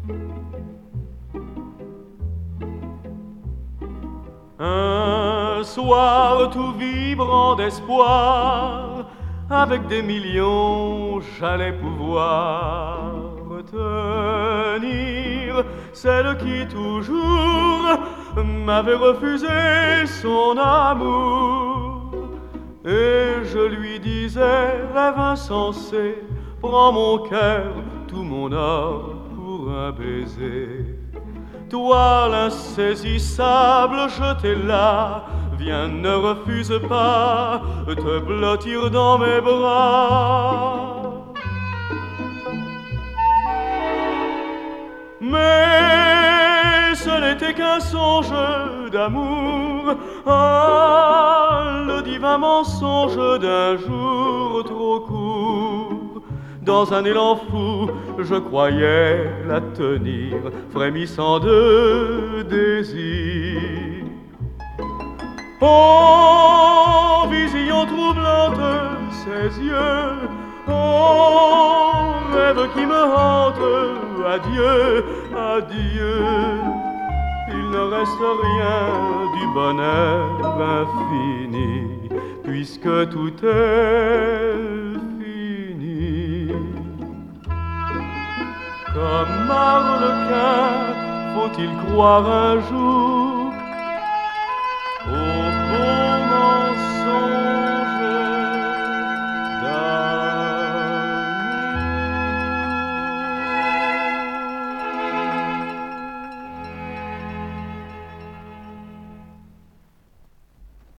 Un soir tout vibrant d'espoir, avec des millions, j'allais pouvoir tenir celle qui toujours m'avait refusé son amour. Et je lui disais, rêve insensé, prends mon cœur, tout mon or pour un baiser. Toi l'insaisissable, je t'ai là, viens ne refuse pas te blottir dans mes bras. Mais ce n'était qu'un songe d'amour, ah, le divin mensonge d'un jour trop court. Dans un élan fou, je croyais la tenir, frémissant de désir. Oh, vision troublante, ses yeux, oh, rêve qui me hante, adieu, adieu. Il ne reste rien du bonheur infini, puisque tout est fini. Comme Arlequin, faut-il croire un jour